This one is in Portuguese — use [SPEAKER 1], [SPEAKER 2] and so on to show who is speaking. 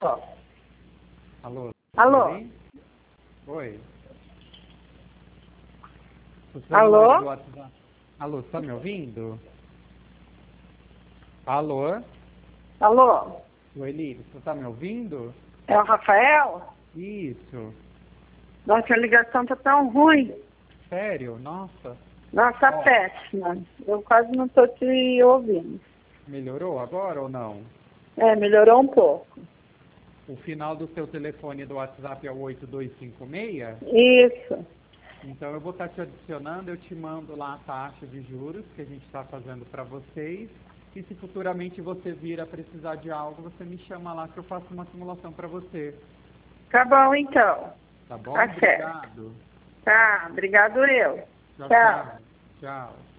[SPEAKER 1] Alô?
[SPEAKER 2] Alô?
[SPEAKER 1] Oi? Oi. Você é o
[SPEAKER 2] Alô?
[SPEAKER 1] número do WhatsApp. Alô, você tá me ouvindo? Alô?
[SPEAKER 2] Alô?
[SPEAKER 1] Oi, Lírio, você tá me ouvindo?
[SPEAKER 2] É o Rafael?
[SPEAKER 1] Isso.
[SPEAKER 2] Nossa, a ligação tá tão ruim.
[SPEAKER 1] Sério? Nossa.
[SPEAKER 2] Nossa,
[SPEAKER 1] Ó,
[SPEAKER 2] péssima. Eu quase não tô te ouvindo.
[SPEAKER 1] melhorou agora ou não?
[SPEAKER 2] É, melhorou um pouco.
[SPEAKER 1] O final do seu telefone do WhatsApp é o 8256?
[SPEAKER 2] Isso.
[SPEAKER 1] Então eu vou estar te adicionando, eu te mando lá a taxa de juros que a gente está fazendo para vocês. E se futuramente você vir a precisar de algo, você me chama lá que eu faço uma simulação para você.
[SPEAKER 2] Tá bom, então.
[SPEAKER 1] Tá bom?
[SPEAKER 2] Tá certo.
[SPEAKER 1] Obrigado.
[SPEAKER 2] Tá, obrigado eu.
[SPEAKER 1] Tchau,
[SPEAKER 2] Tchau.
[SPEAKER 1] tchau. Tchau.